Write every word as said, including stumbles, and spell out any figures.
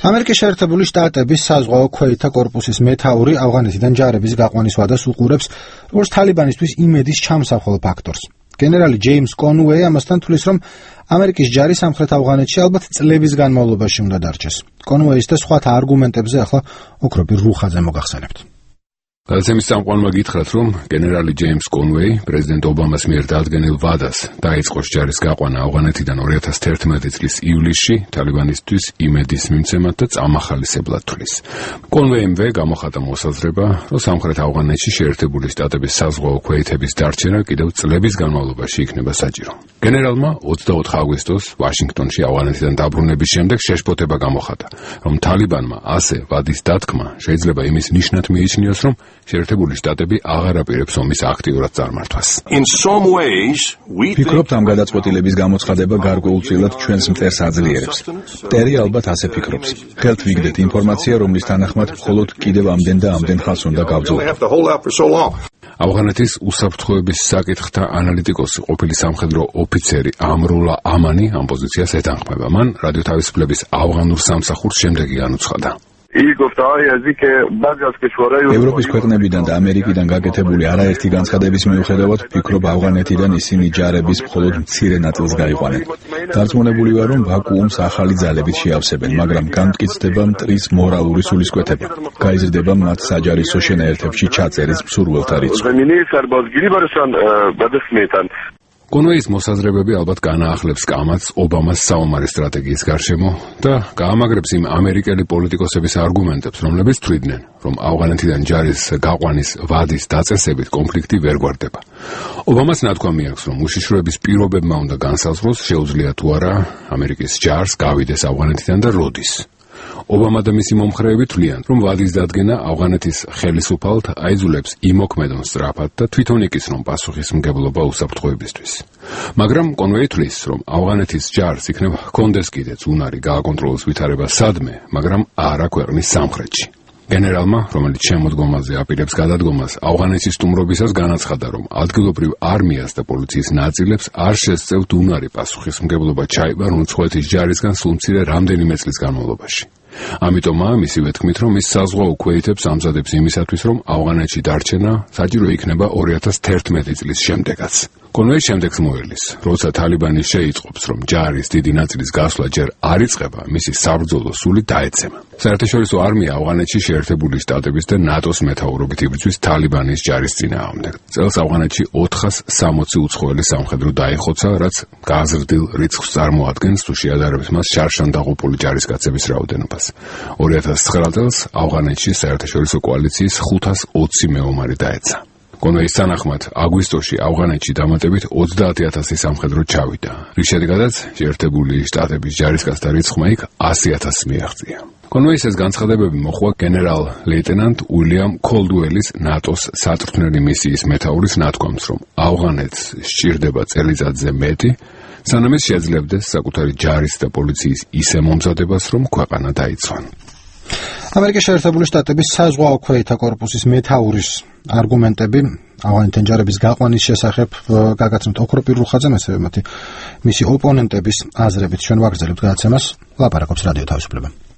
ამერიკის შეერთებული შტატების საზღვაო ქვეითთა კორპუსის მეთაური ავღანეთიდან ჯარების გაყვანის ვადას უყურებს, როგორც თალიბანისთვის იმედის ჩამსახველ ფაქტორს. გენერალი ჯეიმს კონუეი ამასთან თვლის, რომ ამერიკის ჯარი სამხრეთ ავღანეთში ალბათ წლების განმავლობაში უნდა დარჩეს. კონუეის და სხვათა არგუმენტებზე ახლა ოქროპირ რუხაძე მოგახსენებთ. გადაცემის წამყვანმა გითხრათ, რომ გენერალი ჯეიმს კონუეი პრეზიდენტ ობამას მიერ დადგენილ ვადას დაიწყოს ჯარის გაყვანა ავღანეთიდან ორი ათას თერთმეტი წლის ივლისში თალიბანისთვის იმედის მიმცემად და წამახალისებლად თვლის. კონუეიმ გამოხატა მოსაზრება, რომ სამხრეთ ავღანეთში შეერთებული შტატების საზღვაო ქვეითების დარჩენა კიდევ წლების განმავლობაში იქნება საჭირო. გენერალმა ოცდაოთხ აგვისტოს ვაშინგტონში ავღანეთიდან დაბრუნების შემდეგ შეშფოთება გამოხატა, რომ თალიბანმა ასე ვადის დათქმა შეიძლება იმის ნიშნად მიიჩნიოს, რომ შეერთებული შტატები აღარ აპირებს ომის აქტიურად წარმართვას. ფიქრობთ, ამ გადაწყვეტილების გამოცხადება გარკვეულწილად ჩვენს მტერს აძლიერებს. მტერი ალბათ ასე ფიქრობს. ხელთ ვიგდეთ ინფორმაცია, რომლის თანახმად მხოლოდ კიდევ ამდენ და ამდენ ხანს უნდა გავძლოთ. ავღანეთის უსაფრთხოების საკითხთა ანალიტიკოსი, ყოფილი სამხედრო ოფიცერი ამრულა ამანი ამ პოზიციას ეთანხმება. მან რადიო თავისუფლების ავღანურ სამსახურს შემდეგი განუცხადა. ევროპის ქვეყნებიდან და ამერიკიდან გაკეთებული არაერთი განცხადების მიუხედავად ვფიქრობ, ავღანეთიდან ისინი ჯარების მხოლოდ მცირე ნაწილს გაიყვანენ. დარწმუნებული ვარ, რომ ვაკუუმს ახალი ძალებით შეავსებენ, მაგრამ განმტკიცდება მტრის მორალური სულისკვეთება. გაიზრდება მათ საჯარისო შენაერთებში ჩაწერის მსურველთა რიცხვი. კონუეის მოსაზრებები ალბათ განაახლებს კამათს ობამას საომარი სტრატეგიის გარშემო და გაამაგრებს იმ ამერიკელი პოლიტიკოსების არგუმენტებს, რომლებიც თვლიდნენ, რომ ავღანეთიდან ჯარის გაყვანის ვადის დაწესებით კონფლიქტი ვერ გვარდება. ობამას ნათქვამი აქვს, რომ უშიშროების პირობებმა უნდა განსაზღვროს, შეუძლია თუ არა ამერიკის ჯარს გავიდეს ავღანეთიდან და როდის. ობამა და მისი მომხრეები თვლიან, რომ ვადის დადგენა ავღანეთის ხელისუფალთ აიძულებს იმოქმედონ სწრაფად და თვითონ იკისრონ პასუხისმგებლობა უსაფრთხოებისთვის. მაგრამ კონუეი თვლის, რომ ავღანეთის ჯარს იქნება ჰქონდეს კიდეც უნარი გააკონტროლოს ვითარება სადმე, მაგრამ არა ქვეყნის სამხრეთში. გენერალმა, რომელიც შემოდგომაზე აპირებს გადადგომას, ავღანეთის სტუმრობისას განაცხადა, რომ ადგილობრივ არმიას და პოლიციის ნაწილებს არ შესწევთ უნარი პასუხისმგებლობა ჩაიბარონ უცხოეთის ჯარისგან სულ მცირე რამდენიმე წლის განმავლობაში. ამიტომაა მისივე თქმით, რომ ის საზღვაო ქვეითებს ამზადებს იმისათვის, რომ ავღანეთში დარჩენა საჭირო იქნება ორი ათას თერთმეტი წლის შემდეგაც. კონუეი შემდეგს მოელის, როცა თალიბანი შეიწყობს, რომ ჯარის დიდი ნაწილის გასვლა ჯერ არ იწყება, მისი საბრძოლო სული დაეცემა. საერთაშორისო არმია ავღანეთში შეერთებული შტატების და ნატოს მეთაურობით იბრძვის თალიბანის ჯარის წინააღმდეგ. წელს ავღანეთში ოთხას სამოცი უცხოელი სამხედრო დაიხოცა, რაც გაზრდილ რიცხვს წარმოადგენს, თუ შეადარებს მას შარშან დაღუპული ჯარისკაცების რაოდენობას. ორი ათას ცხრა წელს ავღანეთში საერთაშორისო კოალიციის ხუთას ოცი მეომარი დაეცა. კონუეის თანახმად, აგვისტოში ავღანეთში დამატებით ოცდაათი ათასი სამხედრო ჩავიდა, რის შედეგადაც შეერთებული შტატების ჯარისკაცთა რიცხვმა იქ ასი ათასს მიაღწია. კონუეის ეს განცხადებები მოხვა გენერალ ლეიტენანტ უილიამ კოლდუელის ნატოს საწვრთნელი მისიის მეთაურის ნათქვამს, რომ ავღანეთს სჭირდება წელიწადზე მეტი, სანამ ის შეძლებდეს საკუთარი ჯარის და პოლიციის ისე მომზადებას, რომ ქვეყანა დაიცვან. ამერიკის შეერთებული შტატების საზღვაო ქვეითთა კორპუსის მეთაურის არგუმენტები ავღანეთიდან ჯარების გაყვანის შესახებ გაგაცნობთ ოქროპირ რუხაძემ, ასევე მათი მისი ოპონენტების აზრებით. ჩვენ ვაგრძელებთ გადაცემას, ლაპარაკობს რადიო თავისუფლება.